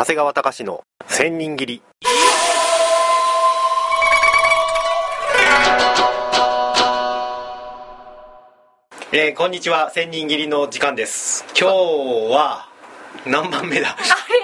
長谷川隆の千人切り。こんにちは、千人切りの時間です。今日は何番目だ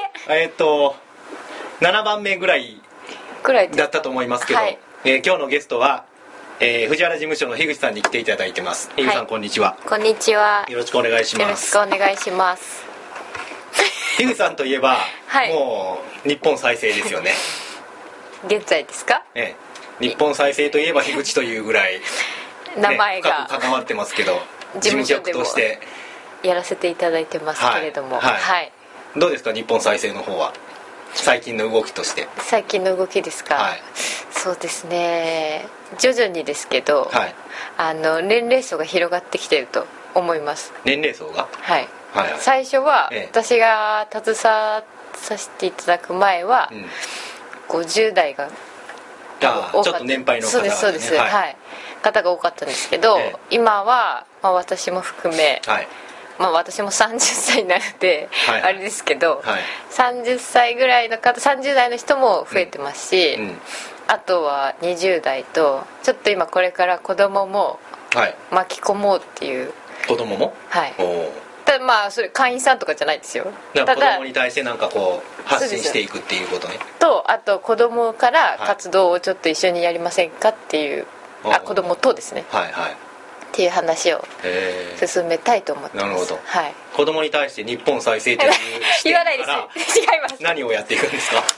7番目ぐらいだったと思いますけど、はい、今日のゲストは、藤原事務所の樋口さんに来ていただいてます。樋口さん、はい、こんにちは。 こんにちは。 よろしくお願いします。 よろしくお願いします。 樋口さんといえば、はい、もう日本再生ですよね。 現在ですか？ 日本再生といえば樋口というぐらい、 名前が関わってますけど、事務局としてやらせていただいてますけれども、 はい、どうですか、日本再生の方は最近の動きとして。 最近の動きですか？はい、そうですね、徐々にですけど、はい、年齢層が広がってきていると思います。 年齢層が、 はいはいはい、最初は、私が携わさせていただく前は、50代が多かった。 ちょっと年配の方が、ね、 そうです、はいはい、方が多かったんですけど、今は、私も含め、はい、私も30歳になるので、はい、あれですけど、はい、30歳ぐらいの方、30代の人も増えてますし、あとは20代とちょっと今これから子供も巻き込もうっていう、 子供も、 はい、ただそれ会員さんとかじゃないですよ。 だから子供に対してなんかこう発信していくっていうことね。 と、あと子供から活動をちょっと一緒にやりませんかっていう、子供とですね、はいはい、っていう話を進めたいと思ってます。 なるほど、 はい、 子供に対して日本再生という視点から言わないです違います。 何をやっていくんですか？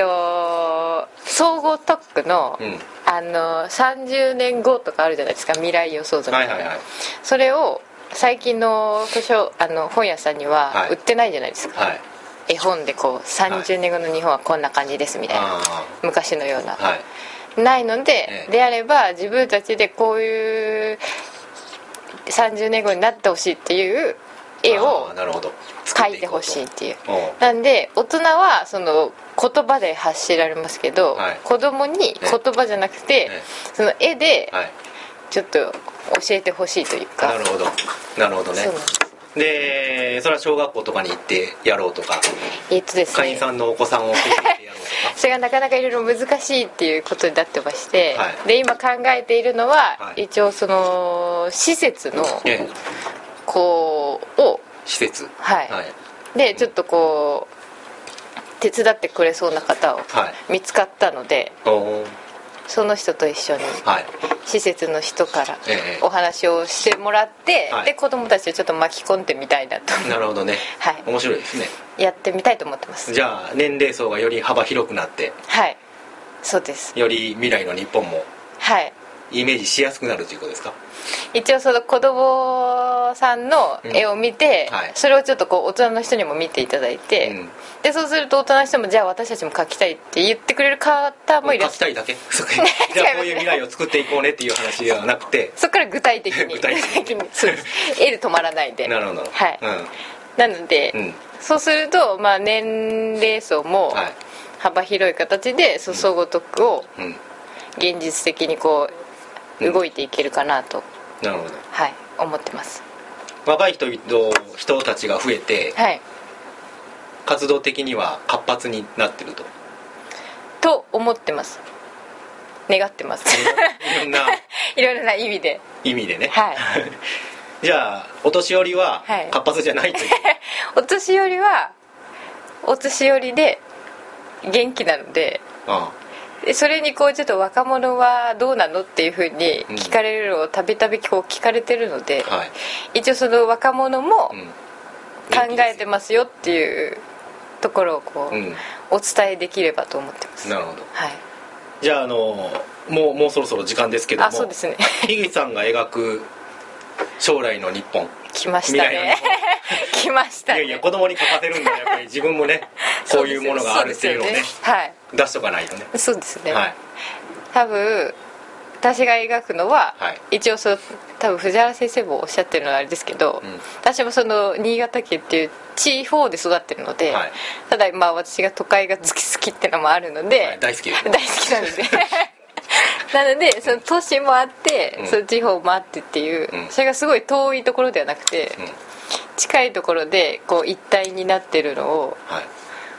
総合特区の、30年後とかあるじゃないですか、未来予想図みたいな、はいはいはい、それを最近の本屋さんには売ってないじゃないですか、はい、絵本でこう30年後の日本はこんな感じですみたいな、はい、昔のような、はい、ないので、であれば自分たちでこういう30年後になってほしいっていう絵を描いてほしいっていう。なんで大人はその言葉で発しられますけど、はい、子供に言葉じゃなくて、その絵でちょっと教えてほしいというか。 なるほどなるほどね。でそれは小学校とかに行ってやろうとか、 ですね、 会員さんのお子さんを連れてやろうとかそれがなかなかいろいろ難しいっていうことになってまして、はい、で今考えているのは、はい、一応その施設のこうを施設、 はい、はい、でちょっとこう手伝ってくれそうな方を見つかったので、はい、その人と一緒に施設の人からお話をしてもらって、で子供たちをちょっと巻き込んでみたいなと。 なるほどね、はい、面白いですね。 やってみたいと思ってます。 じゃあ年齢層がより幅広くなって、 はい、そうです。 より未来の日本も、はい、イメージしやすくなるということですか？ 一応その子供さんの絵を見て、はい、それをちょっとこう大人の人にも見ていただいて、でそうすると大人の人もじゃあ私たちも描きたいって言ってくれる方もいらっしゃる。 描きたいだけじゃあこういう未来を作っていこうねっていう話ではなくてそこから具体的にそうです。絵で止まらないで。 なるほど、 はい、なので、そうすると、年齢層も幅広い形で総合特区を現実的にこう動いていけるかなと、 なるほど、 はい、思ってます。 若い人たちが増えて、はい、活動的には活発になってると思ってます。願ってます。いろんな意味でね、 はい、 じゃあお年寄りは活発じゃないという、 お年寄りはお年寄りで元気なので、それにこうちょっと若者はどうなのっていうふうに聞かれるのをたびたびこう聞かれてるので、はい、一応その若者も考えてますよっていうところをこう、お伝えできればと思ってます。 なるほど、 はい、 じゃあもうそろそろ時間ですけども、 そうですね、 樋口さんが描く将来の日本、 来ましたね来ましたね。 いや子供に書かせるんだやっぱり自分もねこういうものがあるっていうのをね、はい、出しとかないとね。 そうですね、 はい、 多分私が描くのは、はい、一応多分藤原先生もおっしゃってるのはあれですけど、私もその新潟県っていう地方で育ってるので、はい、ただ私が都会が好きってのもあるので、はい、 大好きなのでなのでその都市もあって、その地方もあってっていう、それがすごい遠いところではなくて、近いところでこう一体になってるのを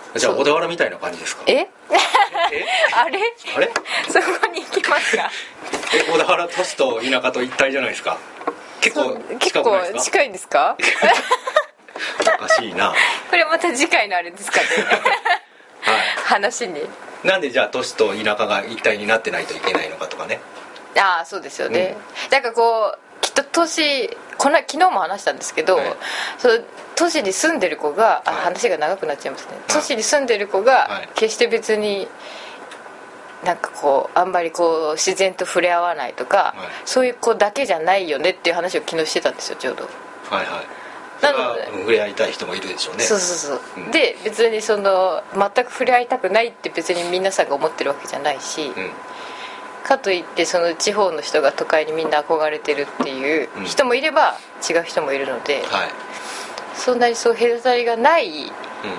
じゃあ小田原みたいな感じですか？ あれそこに行きますか？ 小田原都市と田舎と一体じゃないですか。結構近いんですか？ おかしいな。 これまた次回のあれですかね。はい、話になんでじゃあ都市と田舎が一体になってないといけないのかとかね。 ああそうですよね、なんかこうきっと都市昨日も話したんですけど、その都市に住んでる子が、話が長くなっちゃいますね、都市に住んでる子が決して別になんかこうあんまりこう自然と触れ合わないとか、そういう子だけじゃないよねっていう話を昨日してたんですよ、ちょうど。 はいはい。なので触れ合いたい人もいるでしょうね。 そうそうそう、で別にその全く触れ合いたくないって別に皆さんが思ってるわけじゃないし、かといってその地方の人が都会にみんな憧れてるっていう人もいれば違う人もいるので、そんなにそう隔たりがない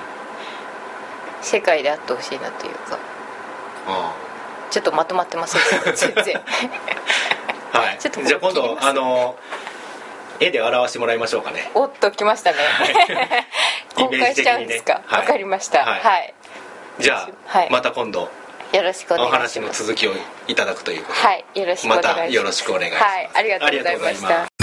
世界であってほしいなというか、ちょっとまとまってません全然。 はい、ちょっとじゃあ今度絵で表してもらいましょうかね。 おっと来ましたね。公開しちゃうんですか？わかりました。はい。 じゃあまた今度よろしくお願いします。 お話の続きをいただくということで、 はい、よろしくお願いします。 またよろしくお願いします。 はい、ありがとうございました。